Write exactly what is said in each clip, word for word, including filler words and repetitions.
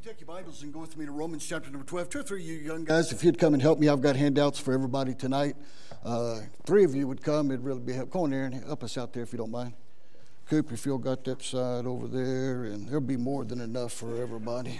Take your Bibles and go with me to Romans chapter number twelve. Two or three of you young guys, if you'd come and help me, I've got handouts for everybody tonight. Uh, three of you would come, it'd really be help. Come on there and help us out there if you don't mind. Coop, if you'll got that side over there, and there'll be more than enough for everybody.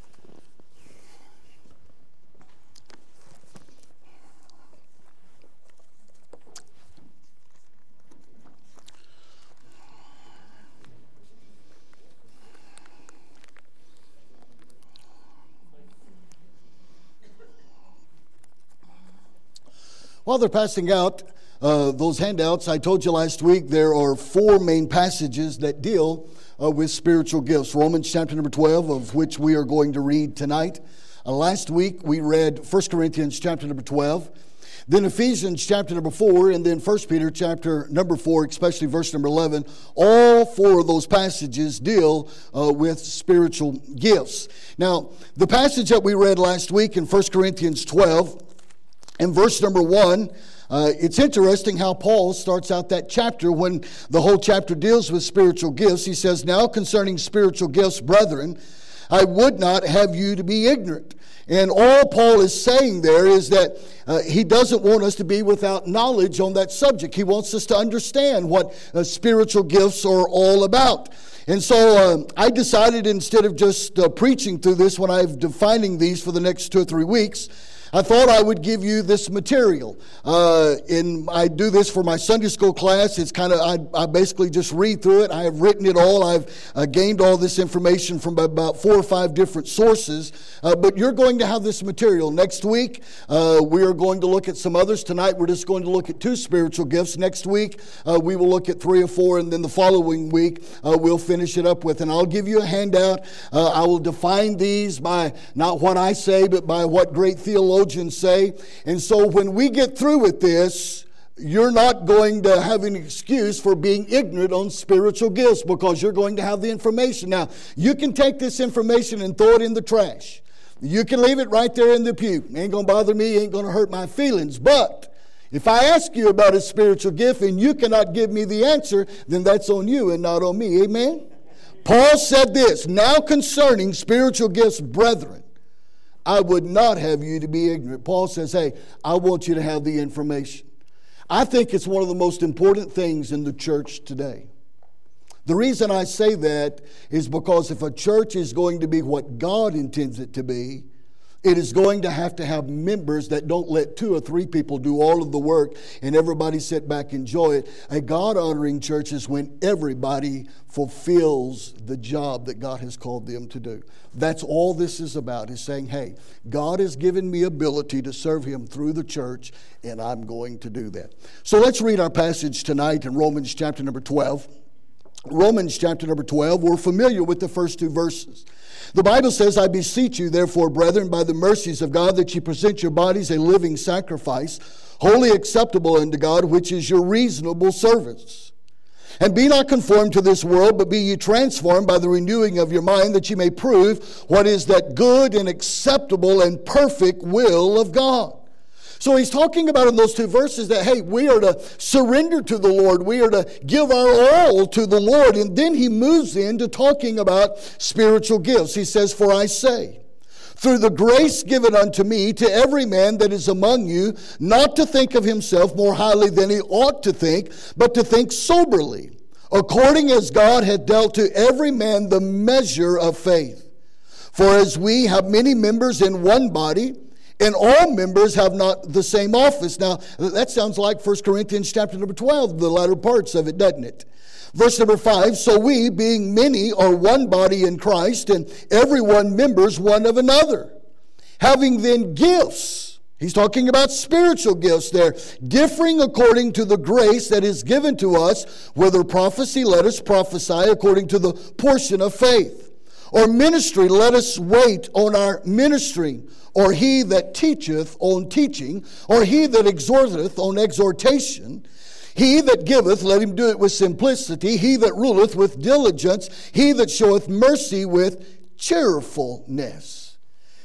While they're passing out uh, those handouts, I told you last week there are four main passages that deal uh, with spiritual gifts. Romans chapter number twelve, of which we are going to read tonight. Uh, last week we read First Corinthians chapter number twelve, then Ephesians chapter number four, and then First Peter chapter number four, especially verse number eleven. All four of those passages deal uh, with spiritual gifts. Now, the passage that we read last week in First Corinthians twelve, in verse number one, uh, it's interesting how Paul starts out that chapter when the whole chapter deals with spiritual gifts. He says, "Now concerning spiritual gifts, brethren, I would not have you to be ignorant." And all Paul is saying there is that uh, he doesn't want us to be without knowledge on that subject. He wants us to understand what uh, spiritual gifts are all about. And so uh, I decided, instead of just uh, preaching through this when I'm defining these for the next two or three weeks, I thought I would give you this material. Uh, and I do this for my Sunday school class. It's kind of, I, I basically just read through it. I have written it all. I've uh, gained all this information from about four or five different sources. Uh, but you're going to have this material. Next week, uh, we are going to look at some others. Tonight, we're just going to look at two spiritual gifts. Next week, uh, we will look at three or four. And then the following week, uh, we'll finish it up with. And I'll give you a handout. Uh, I will define these by not what I say, but by what great theologians say. And so when we get through with this, you're not going to have an excuse for being ignorant on spiritual gifts, because you're going to have the information. Now, you can take this information and throw it in the trash. You can leave it right there in the pew. Ain't going to bother me, ain't going to hurt my feelings. But if I ask you about a spiritual gift and you cannot give me the answer, then that's on you and not on me. Amen? Paul said this, "Now concerning spiritual gifts, brethren, I would not have you to be ignorant." Paul says, hey, I want you to have the information. I think it's one of the most important things in the church today. The reason I say that is because if a church is going to be what God intends it to be, it is going to have to have members that don't let two or three people do all of the work and everybody sit back and enjoy it. A God-honoring church is when everybody fulfills the job that God has called them to do. That's all this is about, is saying, hey, God has given me ability to serve Him through the church, and I'm going to do that. So let's read our passage tonight in Romans chapter number twelve. Romans chapter number twelve, we're familiar with the first two verses. The Bible says, "I beseech you, therefore, brethren, by the mercies of God, that ye present your bodies a living sacrifice, wholly acceptable unto God, which is your reasonable service. And be not conformed to this world, but be ye transformed by the renewing of your mind, that ye may prove what is that good and acceptable and perfect will of God." So he's talking about in those two verses that, hey, we are to surrender to the Lord. We are to give our all to the Lord. And then he moves into talking about spiritual gifts. He says, "For I say, through the grace given unto me, to every man that is among you, not to think of himself more highly than he ought to think, but to think soberly, according as God hath dealt to every man the measure of faith. For as we have many members in one body, and all members have not the same office." Now, that sounds like First Corinthians chapter number twelve, the latter parts of it, doesn't it? Verse number five, "So we, being many, are one body in Christ, and every one members one of another. Having then gifts," he's talking about spiritual gifts there, "differing according to the grace that is given to us, whether prophecy, let us prophesy according to the portion of faith. Or ministry, let us wait on our ministry. Or he that teacheth on teaching, or he that exhorteth on exhortation. He that giveth, let him do it with simplicity. He that ruleth with diligence. He that showeth mercy with cheerfulness."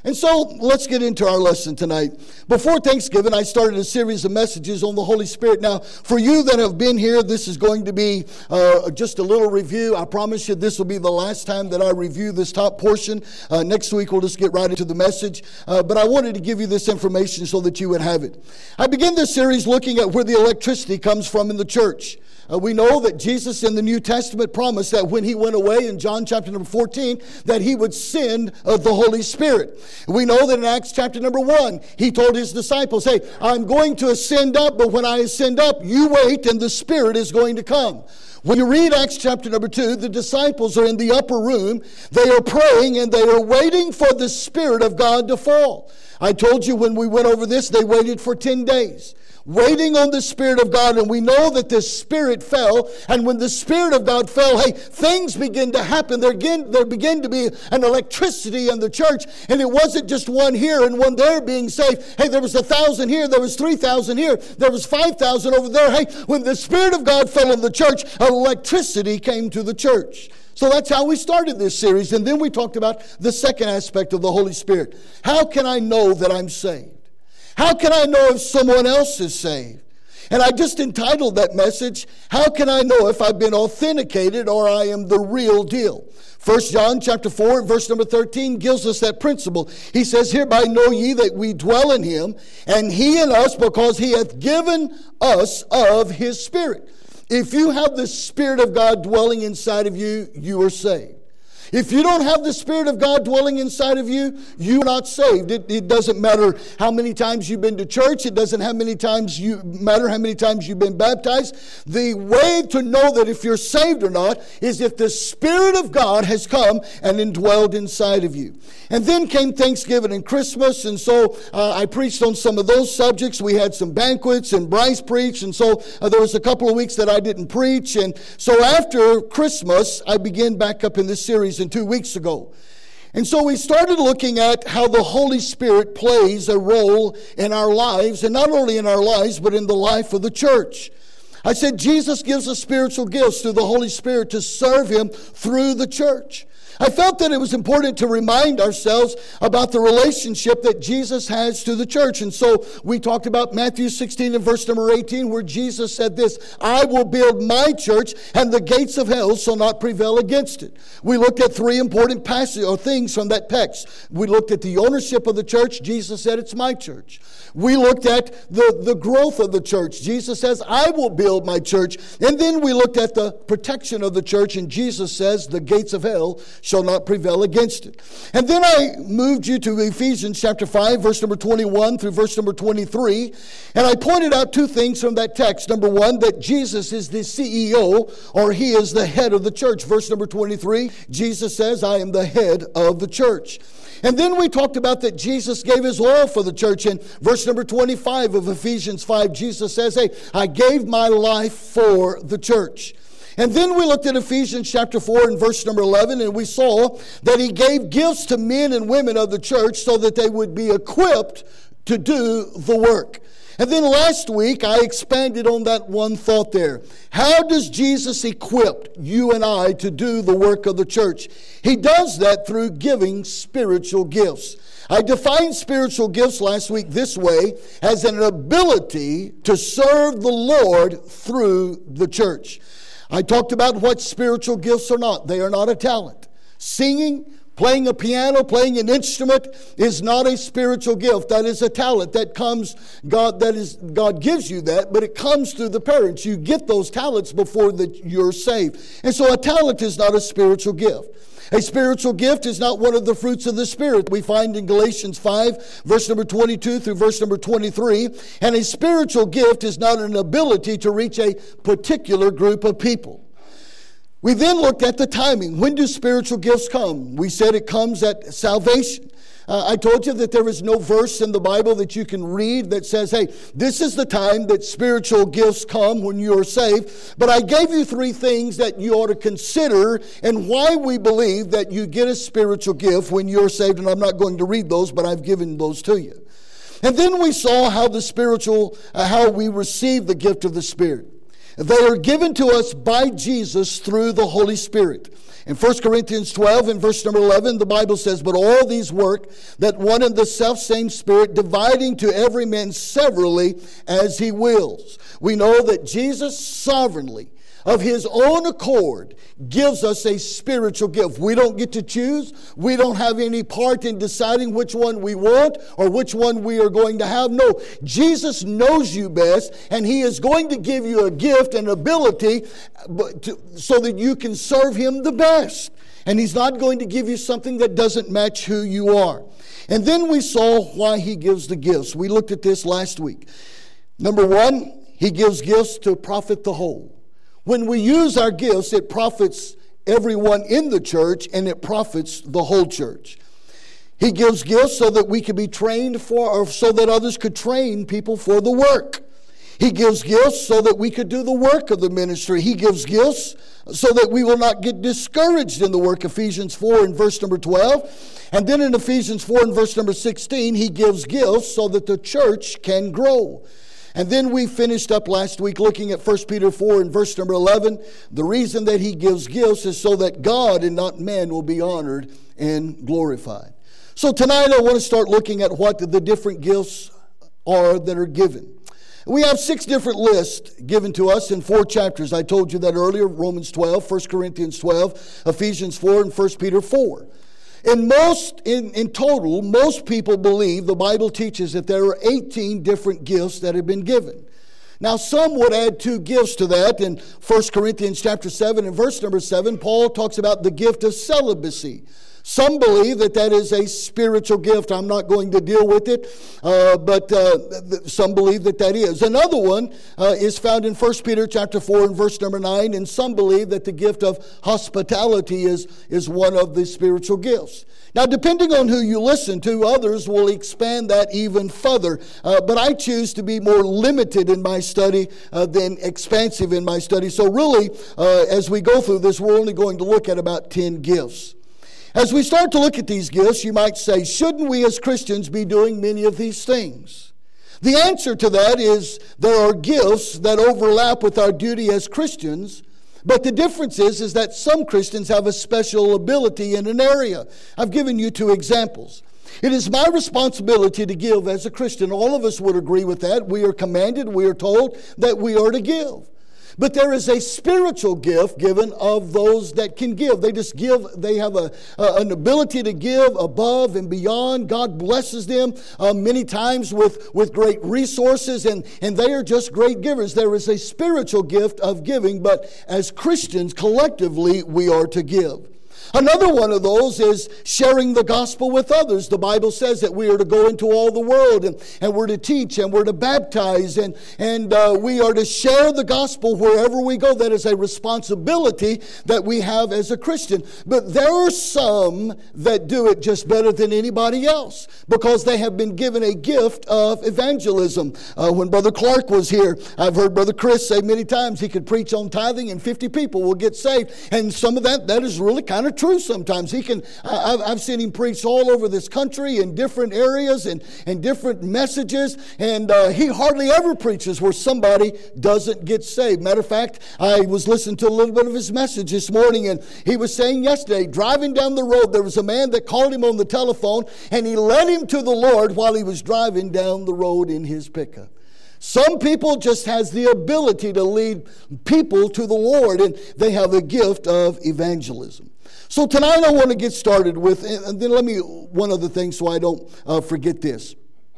And so let's get into our lesson tonight. Before Thanksgiving, I started a series of messages on the Holy Spirit. Now, for you that have been here, this is going to be uh, just a little review. I promise you this will be the last time that I review this top portion. Uh, next week, we'll just get right into the message. Uh, but I wanted to give you this information so that you would have it. I begin this series looking at where the electricity comes from in the church. Uh, we know that Jesus in the New Testament promised that when he went away in John chapter number fourteen, that he would send uh, the Holy Spirit. We know that in Acts chapter number one, he told his disciples, hey, I'm going to ascend up, but when I ascend up, you wait and the Spirit is going to come. When you read Acts chapter number two, the disciples are in the upper room. They are praying and they are waiting for the Spirit of God to fall. I told you when we went over this, they waited for ten days. Waiting on the Spirit of God, and we know that the Spirit fell, and when the Spirit of God fell, hey, things begin to happen. There began, there began to be an electricity in the church, and it wasn't just one here and one there being saved. Hey, there was a thousand here, there was three thousand here, there was five thousand over there. Hey, when the Spirit of God fell in the church, electricity came to the church. So that's how we started this series, and then we talked about the second aspect of the Holy Spirit. How can I know that I'm saved? How can I know if someone else is saved? And I just entitled that message, How Can I Know If I've Been Authenticated or I Am the Real Deal? First John chapter four and verse number thirteen gives us that principle. He says, Hereby know ye that we dwell in him, and he in us, because he hath given us of his Spirit. If you have the Spirit of God dwelling inside of you, you are saved. If you don't have the Spirit of God dwelling inside of you, you're not saved. It, it doesn't matter how many times you've been to church. It doesn't how many times you matter how many times you've been baptized. The way to know that if you're saved or not is if the Spirit of God has come and indwelled inside of you. And then came Thanksgiving and Christmas, and so uh, I preached on some of those subjects. We had some banquets, and Bryce preached, and so uh, there was a couple of weeks that I didn't preach. And so after Christmas, I began back up in this series in two weeks ago. And so we started looking at how the Holy Spirit plays a role in our lives, and not only in our lives, but in the life of the church. I said Jesus gives us spiritual gifts through the Holy Spirit to serve him through the church. I felt that it was important to remind ourselves about the relationship that Jesus has to the church. And so we talked about Matthew sixteen and verse number eighteen, where Jesus said this, I will build my church, and the gates of hell shall not prevail against it. We looked at three important passages or things from that text. We looked at the ownership of the church. Jesus said, it's my church. We looked at the, the growth of the church. Jesus says, I will build my church. And then we looked at the protection of the church, and Jesus says, the gates of hell shall not prevail against it. And then I moved you to Ephesians chapter five, verse number twenty-one through verse number twenty-three. And I pointed out two things from that text. Number one, that Jesus is the C E O, or he is the head of the church. Verse number twenty-three, Jesus says, I am the head of the church. And then we talked about that Jesus gave his oil for the church. In verse number twenty-five of Ephesians five, Jesus says, hey, I gave my life for the church. And then we looked at Ephesians chapter four and verse number eleven, and we saw that he gave gifts to men and women of the church so that they would be equipped to do the work. And then last week, I expanded on that one thought there. How does Jesus equip you and I to do the work of the church? He does that through giving spiritual gifts. I defined spiritual gifts last week this way, as an ability to serve the Lord through the church. I talked about what spiritual gifts are not. They are not a talent. Singing, playing a piano, playing an instrument is not a spiritual gift. That is a talent that comes, God, that is, God gives you that, but it comes through the parents. You get those talents before that you're saved. And so a talent is not a spiritual gift. A spiritual gift is not one of the fruits of the Spirit. We find in Galatians five, verse number twenty-two through verse number twenty-three. And a spiritual gift is not an ability to reach a particular group of people. We then looked at the timing. When do spiritual gifts come? We said it comes at salvation. Uh, I told you that there is no verse in the Bible that you can read that says, hey, this is the time that spiritual gifts come when you are saved. But I gave you three things that you ought to consider and why we believe that you get a spiritual gift when you're saved. And I'm not going to read those, but I've given those to you. And then we saw how the spiritual, uh, how we receive the gift of the Spirit. They are given to us by Jesus through the Holy Spirit. In First Corinthians twelve and verse number eleven, the Bible says, "But all these work that one and the selfsame Spirit, dividing to every man severally as he wills." We know that Jesus sovereignly, of his own accord, gives us a spiritual gift. We don't get to choose. We don't have any part in deciding which one we want or which one we are going to have. No, Jesus knows you best, and he is going to give you a gift and ability to, so that you can serve him the best. And he's not going to give you something that doesn't match who you are. And then we saw why he gives the gifts. We looked at this last week. Number one, he gives gifts to profit the whole. When we use our gifts, it profits everyone in the church, and it profits the whole church. He gives gifts so that we could be trained for, or so that others could train people for the work. He gives gifts so that we could do the work of the ministry. He gives gifts so that we will not get discouraged in the work. Ephesians four and verse number twelve. And then in Ephesians four and verse number sixteen, he gives gifts so that the church can grow. And then we finished up last week looking at First Peter four and verse number eleven. The reason that he gives gifts is so that God and not men will be honored and glorified. So tonight I want to start looking at what the different gifts are that are given. We have six different lists given to us in four chapters. I told you that earlier: Romans twelve, First Corinthians twelve, Ephesians four, and First Peter four. In most, in, in total, most people believe the Bible teaches that there are eighteen different gifts that have been given. Now, some would add two gifts to that. In First Corinthians chapter seven and verse number seven, Paul talks about the gift of celibacy. Some believe that that is a spiritual gift. I'm not going to deal with it, uh, but uh, th- some believe that that is. Another one uh, is found in First Peter chapter four and verse number nine, and some believe that the gift of hospitality is, is one of the spiritual gifts. Now, depending on who you listen to, others will expand that even further. Uh, but I choose to be more limited in my study uh, than expansive in my study. So really, uh, as we go through this, we're only going to look at about ten gifts. As we start to look at these gifts, you might say, shouldn't we as Christians be doing many of these things? The answer to that is there are gifts that overlap with our duty as Christians, but the difference is, is that some Christians have a special ability in an area. I've given you two examples. It is my responsibility to give as a Christian. All of us would agree with that. We are commanded, we are told that we are to give. But there is a spiritual gift given of those that can give. They just give. They have a, a an ability to give above and beyond. God blesses them uh, many times with, with great resources, and, and they are just great givers. There is a spiritual gift of giving, but as Christians, collectively, we are to give. Another one of those is sharing the gospel with others. The Bible says that we are to go into all the world, and, and we're to teach, and we're to baptize, and, and uh, we are to share the gospel wherever we go. That is a responsibility that we have as a Christian. But there are some that do it just better than anybody else because they have been given a gift of evangelism. Uh, when Brother Clark was here, I've heard Brother Chris say many times he could preach on tithing and fifty people will get saved. And some of that, that is really kind of true sometimes. He can, I've, I've seen him preach all over this country in different areas and, and different messages, and uh, he hardly ever preaches where somebody doesn't get saved. Matter of fact, I was listening to a little bit of his message this morning, and he was saying yesterday, driving down the road, there was a man that called him on the telephone, and he led him to the Lord while he was driving down the road in his pickup. Some people just has the ability to lead people to the Lord, and they have a gift of evangelism. So tonight I want to get started with, and then let me, one other thing so I don't uh, forget this.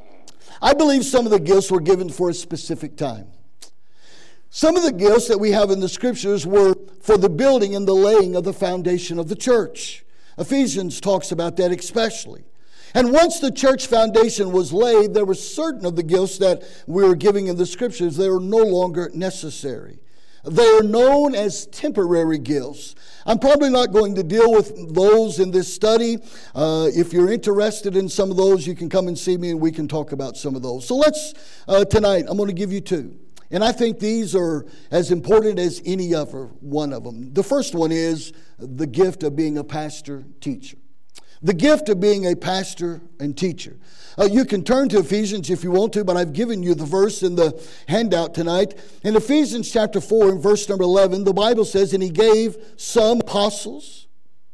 I believe some of the gifts were given for a specific time. Some of the gifts that we have in the scriptures were for the building and the laying of the foundation of the church. Ephesians talks about that especially. And once the church foundation was laid, there were certain of the gifts that we were giving in the scriptures that are no longer necessary. They are known as temporary gifts. I'm probably not going to deal with those in this study. Uh, if you're interested in some of those, you can come and see me and we can talk about some of those. So let's, uh, tonight, I'm going to give you two. And I think these are as important as any other one of them. The first one is the gift of being a pastor teacher. The gift of being a pastor and teacher. Uh, you can turn to Ephesians if you want to, but I've given you the verse in the handout tonight. In Ephesians chapter four and verse number eleven, the Bible says, and he gave some apostles,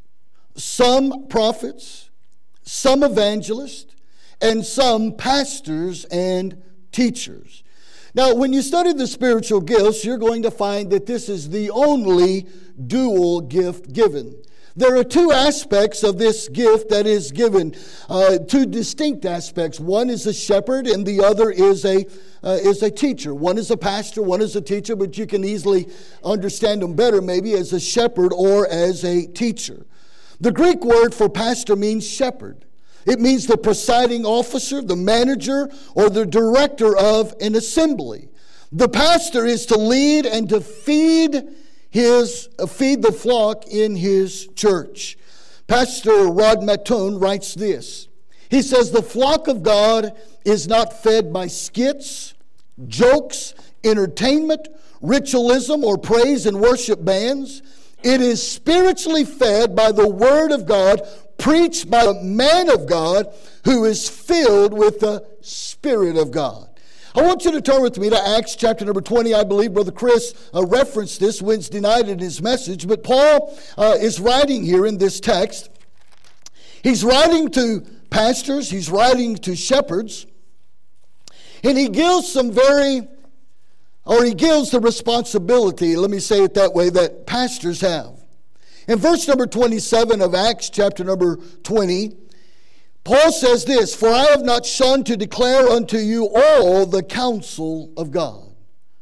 some prophets, some evangelists, and some pastors and teachers. Now, when you study the spiritual gifts, you're going to find that this is the only dual gift given. There are two aspects of this gift that is given, uh, two distinct aspects. One is a shepherd and the other is a uh, is a teacher. One is a pastor, one is a teacher, but you can easily understand them better maybe as a shepherd or as a teacher. The Greek word for pastor means shepherd. It means the presiding officer, the manager, or the director of an assembly. The pastor is to lead and to feed his uh, feed the flock in his church. Pastor Rod Mattoon writes this. He says, the flock of God is not fed by skits, jokes, entertainment, ritualism, or praise and worship bands. It is spiritually fed by the Word of God, preached by a man of God who is filled with the Spirit of God. I want you to turn with me to Acts chapter number twenty. I believe Brother Chris uh, referenced this Wednesday night in his message. But Paul uh, is writing here in this text. He's writing to pastors. He's writing to shepherds. And he gives some very, or he gives the responsibility, let me say it that way, that pastors have. In verse number twenty-seven of Acts chapter number twenty, Paul says this, for I have not shunned to declare unto you all the counsel of God.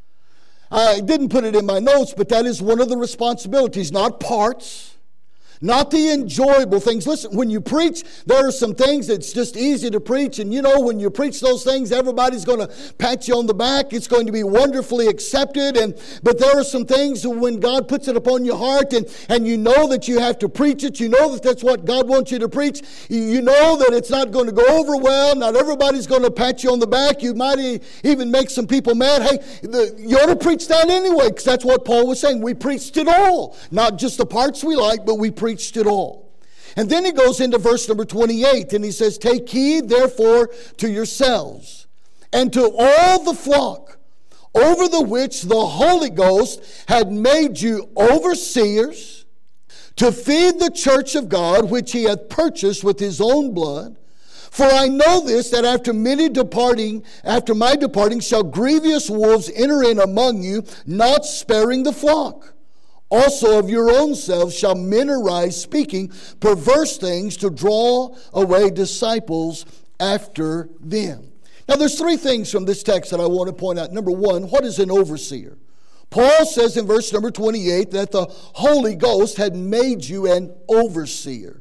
I didn't put it in my notes, but that is one of the responsibilities, not parts, not the enjoyable things. Listen, when you preach, there are some things that's just easy to preach. And you know, when you preach those things, everybody's going to pat you on the back. It's going to be wonderfully accepted. And But there are some things when God puts it upon your heart and, and you know that you have to preach it. You know that that's what God wants you to preach. You know that it's not going to go over well. Not everybody's going to pat you on the back. You might even make some people mad. Hey, the, you ought to preach that anyway, because that's what Paul was saying. We preached it all. Not just the parts we like, but we preached preached it all. And then he goes into verse number twenty-eight and he says, take heed therefore to yourselves and to all the flock over the which the Holy Ghost had made you overseers to feed the church of God which he hath purchased with his own blood. For I know this, that after many departing, after my departing shall grievous wolves enter in among you, not sparing the flock. Also of your own selves shall men arise, speaking perverse things to draw away disciples after them. Now there's three things from this text that I want to point out. Number one, what is an overseer? Paul says in verse number twenty-eight that the Holy Ghost had made you an overseer.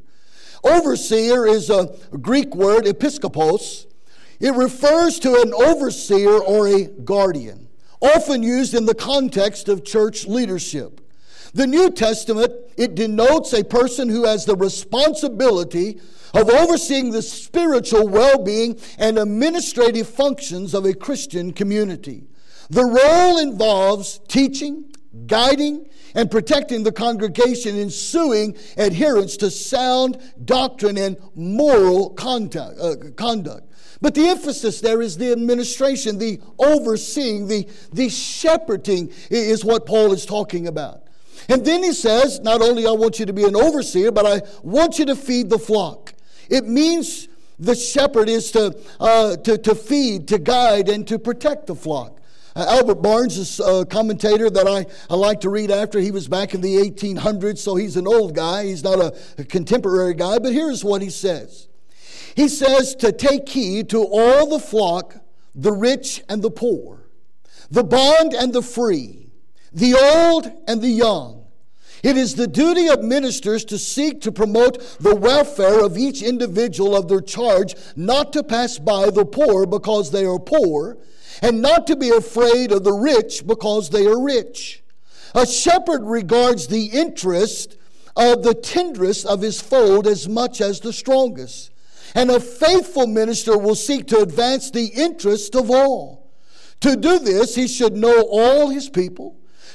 Overseer is a Greek word, episkopos. It refers to an overseer or a guardian, often used in the context of church leadership. The New Testament, it denotes a person who has the responsibility of overseeing the spiritual well-being and administrative functions of a Christian community. The role involves teaching, guiding, and protecting the congregation, ensuing adherence to sound doctrine and moral conduct. Uh, conduct. But the emphasis there is the administration, the overseeing, the, the shepherding is what Paul is talking about. And then he says, not only I want you to be an overseer, but I want you to feed the flock. It means the shepherd is to, uh, to, to feed, to guide, and to protect the flock. Uh, Albert Barnes is a commentator that I, I like to read after. He was back in the eighteen hundreds, so he's an old guy. He's not a, a contemporary guy, but here's what he says. He says to take heed to all the flock, the rich and the poor, the bond and the free, the old and the young. It is the duty of ministers to seek to promote the welfare of each individual of their charge, not to pass by the poor because they are poor, and not to be afraid of the rich because they are rich. A shepherd regards the interest of the tenderest of his fold as much as the strongest, and a faithful minister will seek to advance the interest of all. To do this, he should know all his people,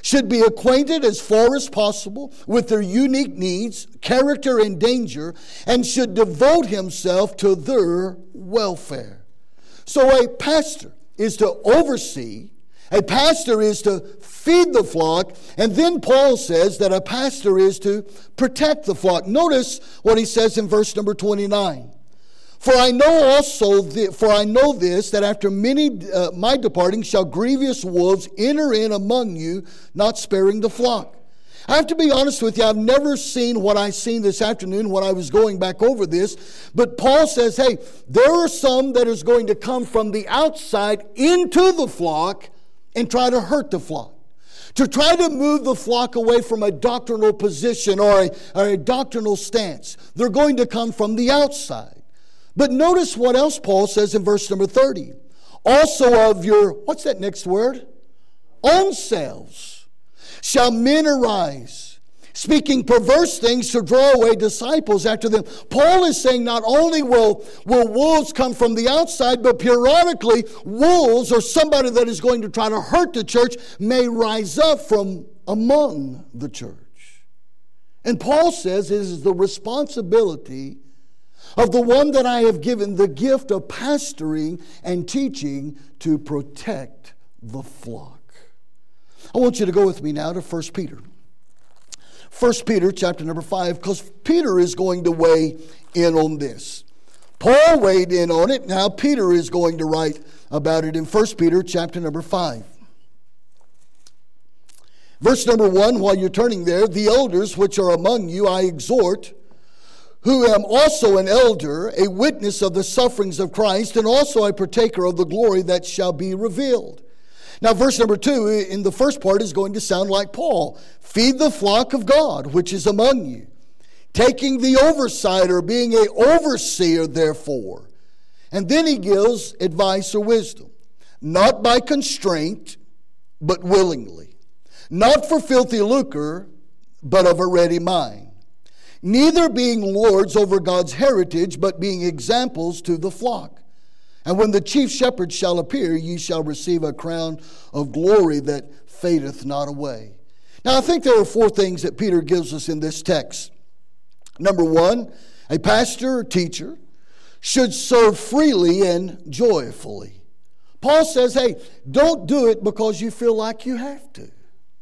should be acquainted as far as possible with their unique needs, character, and danger, and should devote himself to their welfare. So a pastor is to oversee, a pastor is to feed the flock, and then Paul says that a pastor is to protect the flock. Notice what he says in verse number twenty-nine. For I know also, th- for I know this, that after many uh, my departing shall grievous wolves enter in among you, not sparing the flock. I have to be honest with you, I've never seen what I seen this afternoon when I was going back over this. But Paul says, hey, there are some that is going to come from the outside into the flock and try to hurt the flock. To try to move the flock away from a doctrinal position or a, or a doctrinal stance. They're going to come from the outside. But notice what else Paul says in verse number thirty. Also of your, what's that next word? Own selves shall men arise, speaking perverse things to draw away disciples after them. Paul is saying not only will, will wolves come from the outside, but periodically wolves or somebody that is going to try to hurt the church may rise up from among the church. And Paul says it is the responsibility of the one that I have given the gift of pastoring and teaching to protect the flock. I want you to go with me now to First Peter. First Peter chapter number five, because Peter is going to weigh in on this. Paul weighed in on it. Now Peter is going to write about it in First Peter chapter number five. Verse number one, while you're turning there, the elders which are among you I exhort, who am also an elder, a witness of the sufferings of Christ, and also a partaker of the glory that shall be revealed. Now, verse number two, in the first part, is going to sound like Paul. Feed the flock of God, which is among you, taking the oversight or being an overseer, therefore. And then he gives advice or wisdom. Not by constraint, but willingly. Not for filthy lucre, but of a ready mind. Neither being lords over God's heritage, but being examples to the flock. And when the chief shepherd shall appear, ye shall receive a crown of glory that fadeth not away. Now, I think there are four things that Peter gives us in this text. Number one, a pastor or teacher should serve freely and joyfully. Paul says, hey, don't do it because you feel like you have to.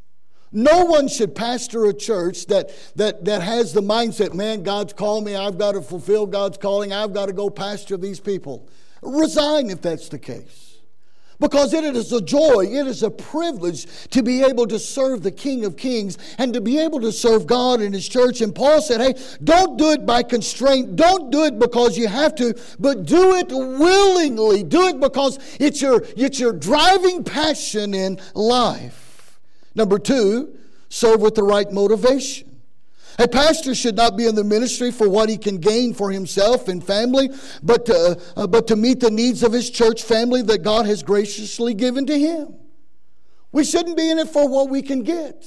No one should pastor a church that, that, that has the mindset, man, God's called me, I've got to fulfill God's calling, I've got to go pastor these people. Resign if that's the case. Because it is a joy, it is a privilege to be able to serve the King of Kings and to be able to serve God in His church. And Paul said, hey, don't do it by constraint, don't do it because you have to, but do it willingly. Do it because it's your, it's your driving passion in life. Number two, serve with the right motivation. A pastor should not be in the ministry for what he can gain for himself and family, but to, uh, but to meet the needs of his church family that God has graciously given to him. We shouldn't be in it for what we can get.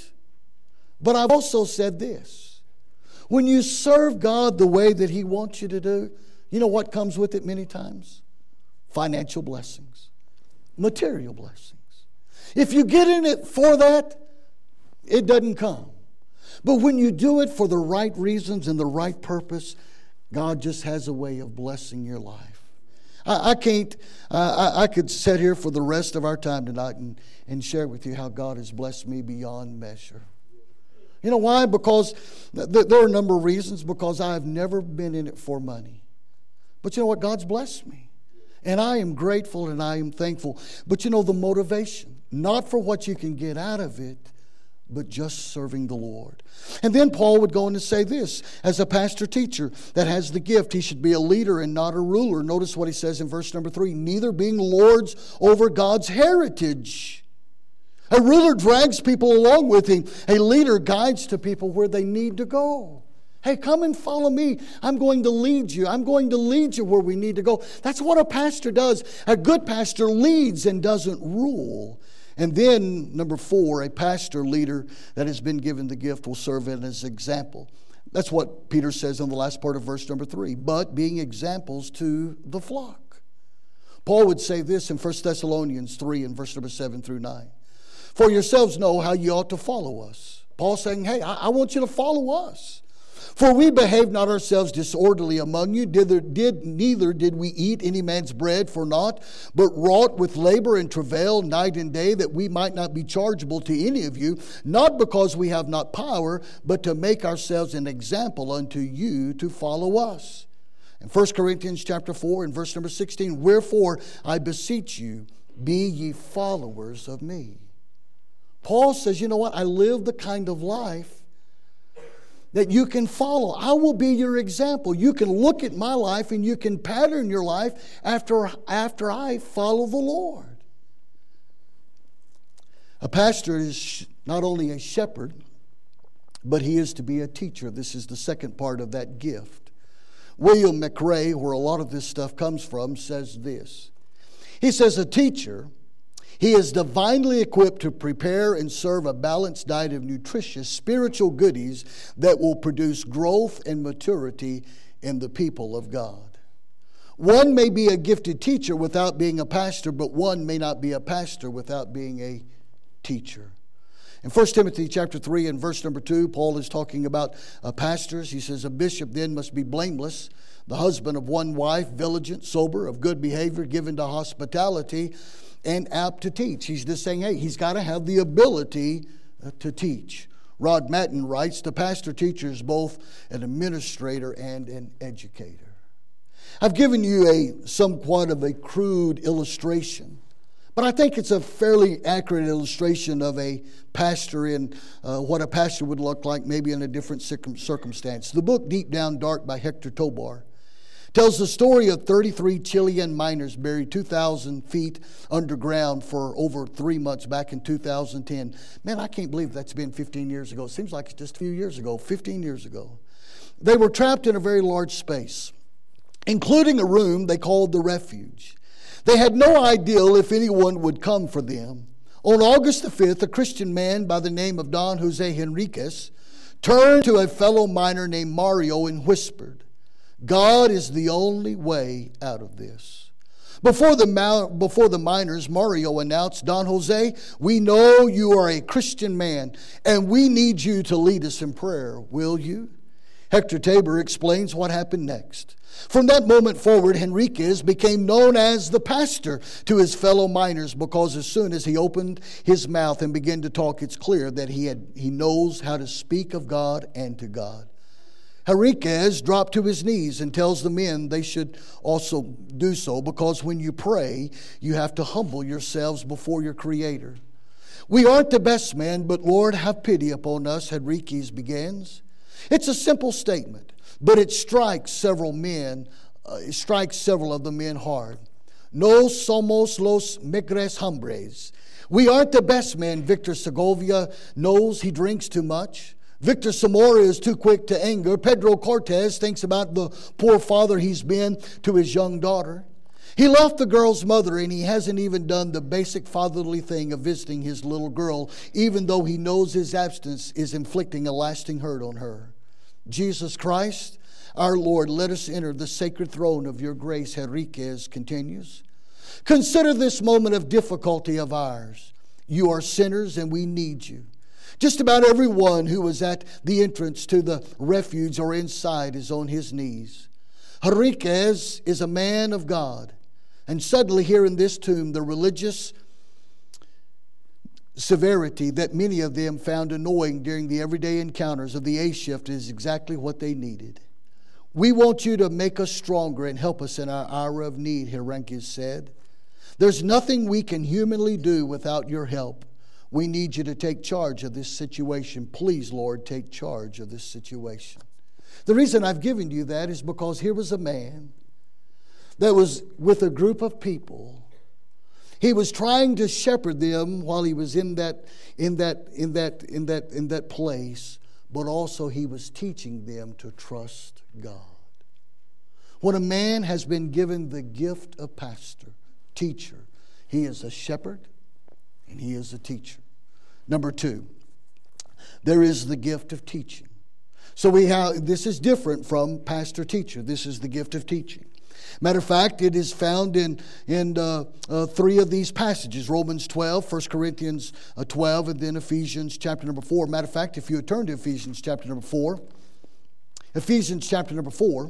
But I've also said this. When you serve God the way that He wants you to do, you know what comes with it many times? Financial blessings, material blessings. If you get in it for that, it doesn't come. But when you do it for the right reasons and the right purpose, God just has a way of blessing your life. I, I can't, uh, I, I could sit here for the rest of our time tonight and, and share with you how God has blessed me beyond measure. You know why? Because th- there are a number of reasons. Because I have never been in it for money. But you know what? God's blessed me. And I am grateful and I am thankful. But you know the motivation. Not for what you can get out of it, but just serving the Lord. And then Paul would go on to say this. As a pastor teacher that has the gift, he should be a leader and not a ruler. Notice what he says in verse number three. Neither being lords over God's heritage. A ruler drags people along with him. A leader guides to people where they need to go. Hey, come and follow me. I'm going to lead you. I'm going to lead you where we need to go. That's what a pastor does. A good pastor leads and doesn't rule. And then, number four, a pastor leader that has been given the gift will serve as an example. That's what Peter says in the last part of verse number three. But being examples to the flock. Paul would say this in First Thessalonians three and verse number seven through nine. For yourselves know how you ought to follow us. Paul saying, hey, I, I want you to follow us. For we behaved not ourselves disorderly among you, neither did, neither did we eat any man's bread for naught, but wrought with labor and travail night and day, that we might not be chargeable to any of you, not because we have not power, but to make ourselves an example unto you to follow us. In First Corinthians chapter four and verse number sixteen, wherefore I beseech you, be ye followers of me. Paul says, you know what, I live the kind of life that you can follow. I will be your example. You can look at my life and you can pattern your life after, after I follow the Lord. A pastor is not only a shepherd, but he is to be a teacher. This is the second part of that gift. William McRae, where a lot of this stuff comes from, says this. He says, a teacher, he is divinely equipped to prepare and serve a balanced diet of nutritious spiritual goodies that will produce growth and maturity in the people of God. One may be a gifted teacher without being a pastor, but one may not be a pastor without being a teacher. In First Timothy chapter three and verse number two, Paul is talking about uh, pastors. He says, a bishop then must be blameless, the husband of one wife, vigilant, sober, of good behavior, given to hospitality, and apt to teach. He's just saying, hey, he's got to have the ability uh, to teach. Rod Matten writes, the pastor teacher is both an administrator and an educator. I've given you a somewhat of a crude illustration, but I think it's a fairly accurate illustration of a pastor and uh, what a pastor would look like maybe in a different circumstance. The book Deep Down Dark by Hector Tobar tells the story of thirty-three Chilean miners buried two thousand feet underground for over three months back in two thousand ten. Man, I can't believe that's been fifteen years ago. It seems like it's just a few years ago, fifteen years ago. They were trapped in a very large space, including a room they called the refuge. They had no idea if anyone would come for them. On August the fifth, a Christian man by the name of Don Jose Henriquez turned to a fellow miner named Mario and whispered, God is the only way out of this. Before the, before the miners, Mario announced, Don Jose, we know you are a Christian man, and we need you to lead us in prayer. Will you? Hector Tabor explains what happened next. From that moment forward, Henriquez became known as the pastor to his fellow miners, because as soon as he opened his mouth and began to talk, it's clear that he, had, he knows how to speak of God and to God. Henriquez dropped to his knees and tells the men they should also do so, because when you pray, you have to humble yourselves before your Creator. We aren't the best men, but Lord, have pity upon us, Henriquez begins. It's a simple statement, but it strikes several men, uh, it strikes several of the men hard. No somos los mejores hombres. We aren't the best men. Victor Segovia knows he drinks too much. Victor Zamora is too quick to anger. Pedro Cortez thinks about the poor father he's been to his young daughter. He left the girl's mother, and he hasn't even done the basic fatherly thing of visiting his little girl, even though he knows his absence is inflicting a lasting hurt on her. Jesus Christ, our Lord, let us enter the sacred throne of your grace, Henriquez continues. Consider this moment of difficulty of ours. You are sinners, and we need you. Just about everyone who was at the entrance to the refuge or inside is on his knees. Henriquez is a man of God. And suddenly here in this tomb, the religious severity that many of them found annoying during the everyday encounters of the A shift is exactly what they needed. We want you to make us stronger and help us in our hour of need, Henriquez said. There's nothing we can humanly do without your help. We need you to take charge of this situation. Please, Lord, take charge of this situation. The reason I've given you that is because here was a man that was with a group of people. He was trying to shepherd them while he was in that, in that, in that, in that, in that place, but also he was teaching them to trust God. When a man has been given the gift of pastor, teacher, he is a shepherd and he is a teacher. Number two, there is the gift of teaching. So we have, this is different from pastor-teacher. This is the gift of teaching. Matter of fact, it is found in, in uh, uh, three of these passages. Romans twelve, First Corinthians twelve, and then Ephesians chapter number four. Matter of fact, if you would turn to Ephesians chapter number four. Ephesians chapter number four.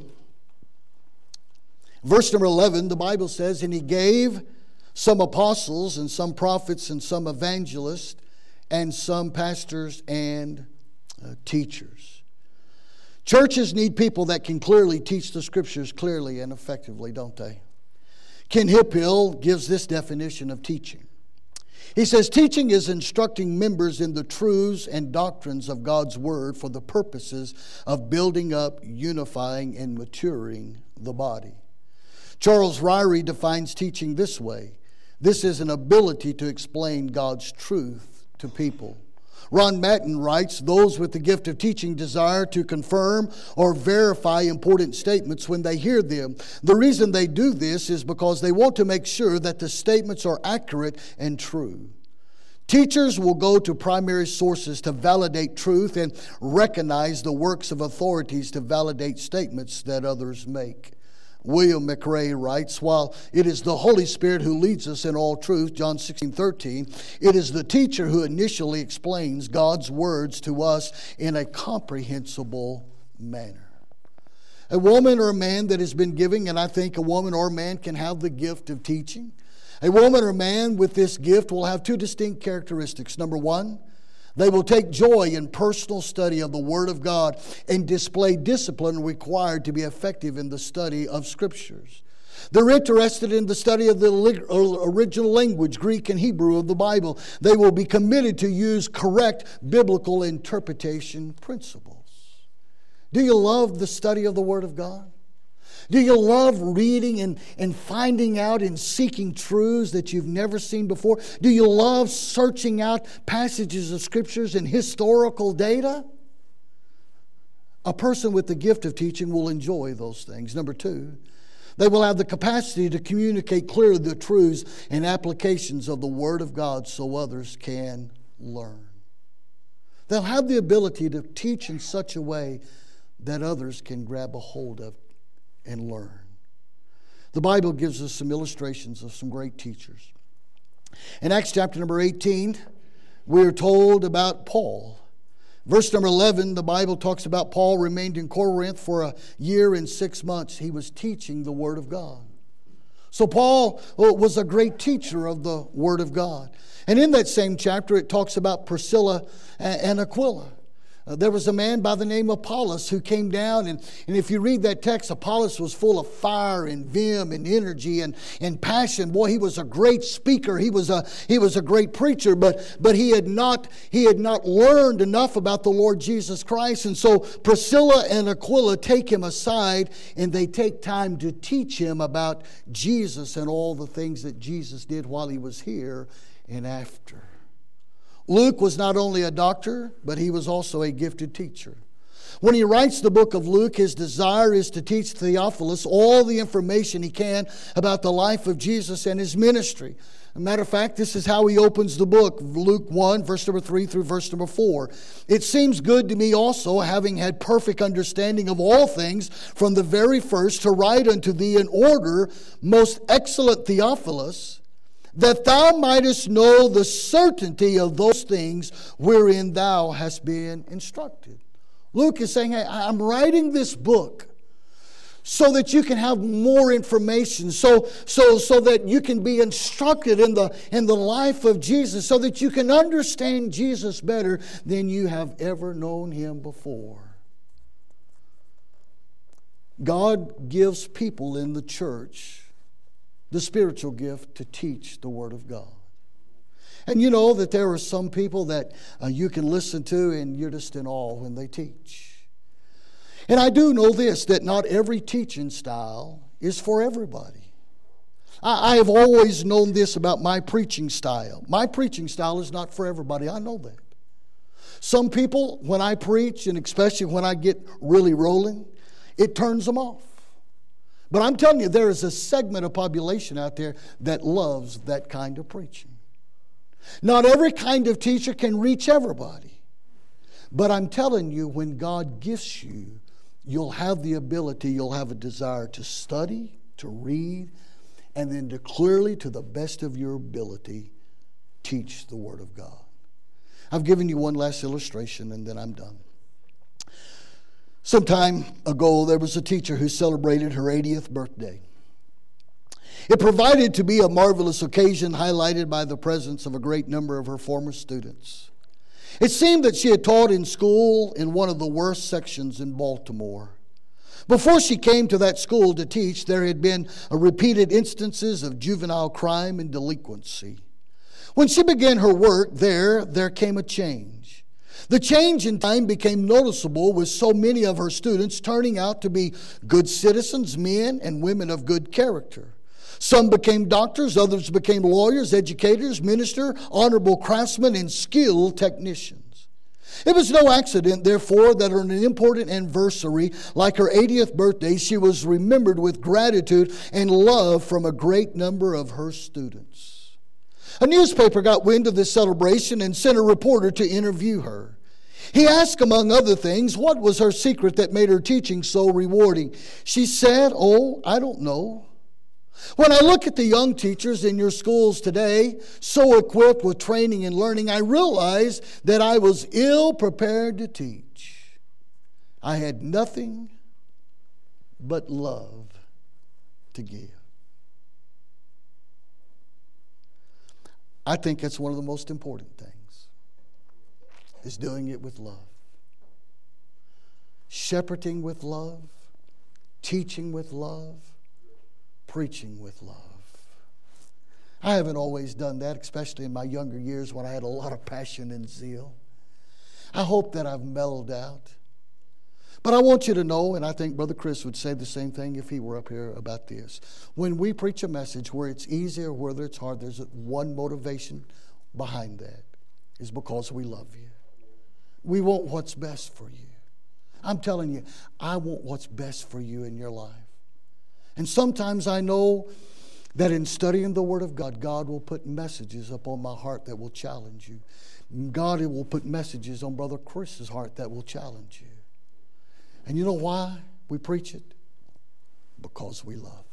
Verse number eleven, the Bible says, and he gave some apostles and some prophets and some evangelists and some pastors and uh, teachers. Churches need people that can clearly teach the Scriptures clearly and effectively, don't they? Ken Hippill gives this definition of teaching. He says, teaching is instructing members in the truths and doctrines of God's Word for the purposes of building up, unifying, and maturing the body. Charles Ryrie defines teaching this way. This is an ability to explain God's truth to people. Ron Matten writes, those with the gift of teaching desire to confirm or verify important statements when they hear them. The reason they do this is because they want to make sure that the statements are accurate and true. Teachers will go to primary sources to validate truth and recognize the works of authorities to validate statements that others make. William McRae writes, while it is the Holy Spirit who leads us in all truth, John sixteen thirteen, it is the teacher who initially explains God's words to us in a comprehensible manner. A woman or a man that has been giving, and I think a woman or a man can have the gift of teaching. A woman or a man with this gift will have two distinct characteristics. Number one, they will take joy in personal study of the Word of God and display discipline required to be effective in the study of Scriptures. They're interested in the study of the original language, Greek and Hebrew of the Bible. They will be committed to use correct biblical interpretation principles. Do you love the study of the Word of God? Do you love reading and, and finding out and seeking truths that you've never seen before? Do you love searching out passages of Scriptures and historical data? A person with the gift of teaching will enjoy those things. Number two, they will have the capacity to communicate clearly the truths and applications of the Word of God so others can learn. They'll have the ability to teach in such a way that others can grab a hold of and learn. The Bible gives us some illustrations of some great teachers. In Acts chapter number eighteen, we are told about Paul. Verse number eleven, the Bible talks about Paul remained in Corinth for a year and six months. He was teaching the Word of God. So Paul was a great teacher of the Word of God. And in that same chapter, it talks about Priscilla and Aquila. Uh, there was a man by the name of Apollos who came down, and, and if you read that text, Apollos was full of fire and vim and energy and, and passion. Boy, he was a great speaker. He was a he was a great preacher, but but he had not he had not learned enough about the Lord Jesus Christ. And so Priscilla and Aquila take him aside, and they take time to teach him about Jesus and all the things that Jesus did while he was here and after. Luke was not only a doctor, but he was also a gifted teacher. When he writes the book of Luke, his desire is to teach Theophilus all the information he can about the life of Jesus and his ministry. As a matter of fact, this is how he opens the book, Luke one, verse number three through verse number four. It seems good to me also, having had perfect understanding of all things from the very first, to write unto thee in order, most excellent Theophilus, that thou mightest know the certainty of those things wherein thou hast been instructed. Luke is saying, hey, I'm writing this book so that you can have more information, so, so, so that you can be instructed in the, in the life of Jesus, so that you can understand Jesus better than you have ever known him before. God gives people in the church the spiritual gift to teach the Word of God. And you know that there are some people that uh, you can listen to and you're just in awe when they teach. And I do know this, that not every teaching style is for everybody. I, I have always known this about my preaching style. My preaching style is not for everybody. I know that. Some people, when I preach, and especially when I get really rolling, it turns them off. But I'm telling you, there is a segment of population out there that loves that kind of preaching. Not every kind of teacher can reach everybody. But I'm telling you, when God gifts you, you'll have the ability, you'll have a desire to study to read, and then to clearly, to the best of your ability, teach the Word of God. I've given you one last illustration and then I'm done. Some time ago, there was a teacher who celebrated her eightieth birthday. It provided to be a marvelous occasion highlighted by the presence of a great number of her former students. It seemed that she had taught in school in one of the worst sections in Baltimore. Before she came to that school to teach, there had been repeated instances of juvenile crime and delinquency. When she began her work there, there came a change. The change in time became noticeable with so many of her students turning out to be good citizens, men and women of good character. Some became doctors, others became lawyers, educators, ministers, honorable craftsmen, and skilled technicians. It was no accident, therefore, that on an important anniversary like her eightieth birthday, she was remembered with gratitude and love from a great number of her students. A newspaper got wind of this celebration and sent a reporter to interview her. He asked, among other things, what was her secret that made her teaching so rewarding. She said, "Oh, I don't know. When I look at the young teachers in your schools today, so equipped with training and learning, I realize that I was ill prepared to teach. I had nothing but love to give." I think that's one of the most important things, is doing it with love. Shepherding with love, teaching with love, preaching with love. I haven't always done that, especially in my younger years when I had a lot of passion and zeal. I hope that I've mellowed out. But I want you to know, and I think Brother Chris would say the same thing if he were up here about this. When we preach a message, where it's easy or whether it's hard, there's one motivation behind that, is because we love you. We want what's best for you. I'm telling you, I want what's best for you in your life. And sometimes I know that in studying the Word of God, God will put messages upon my heart that will challenge you. God will put messages on Brother Chris's heart that will challenge you. And you know why we preach it? Because we love.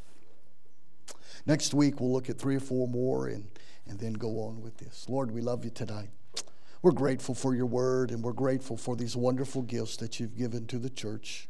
Next week we'll look at three or four more and, and then go on with this. Lord, we love you tonight. We're grateful for your word, and we're grateful for these wonderful gifts that you've given to the church.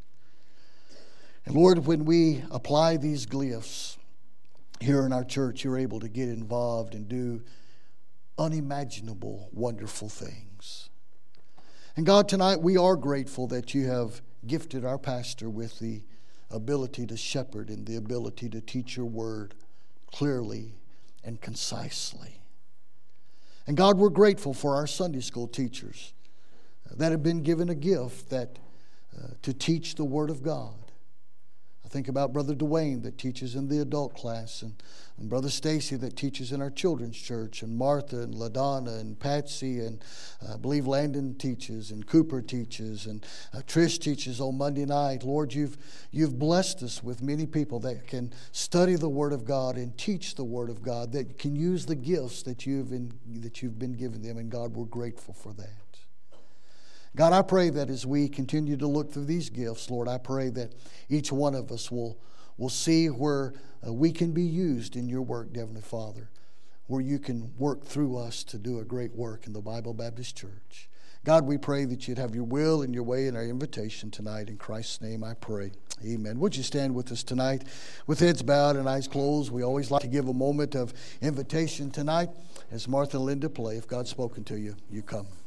And Lord, when we apply these gifts here in our church, you're able to get involved and do unimaginable, wonderful things. And God, tonight we are grateful that you have gifted our pastor with the ability to shepherd and the ability to teach your word clearly and concisely. And God, we're grateful for our Sunday school teachers that have been given a gift that uh, to teach the word of God. I think about Brother Dwayne that teaches in the adult class, and, and Brother Stacy that teaches in our children's church, and Martha and LaDonna and Patsy, and uh, I believe Landon teaches, and Cooper teaches, and uh, Trish teaches on Monday night. Lord, you've you've blessed us with many people that can study the Word of God and teach the Word of God, that can use the gifts that you've in, that you've been given them, and God, we're grateful for that. God, I pray that as we continue to look through these gifts, Lord, I pray that each one of us will, will see where uh, we can be used in your work, Heavenly Father, where you can work through us to do a great work in the Bible Baptist Church. God, we pray that you'd have your will and your way in our invitation tonight. In Christ's name I pray. Amen. Would you stand with us tonight with heads bowed and eyes closed? We always like to give a moment of invitation tonight as Martha and Linda play. If God's spoken to you, you come.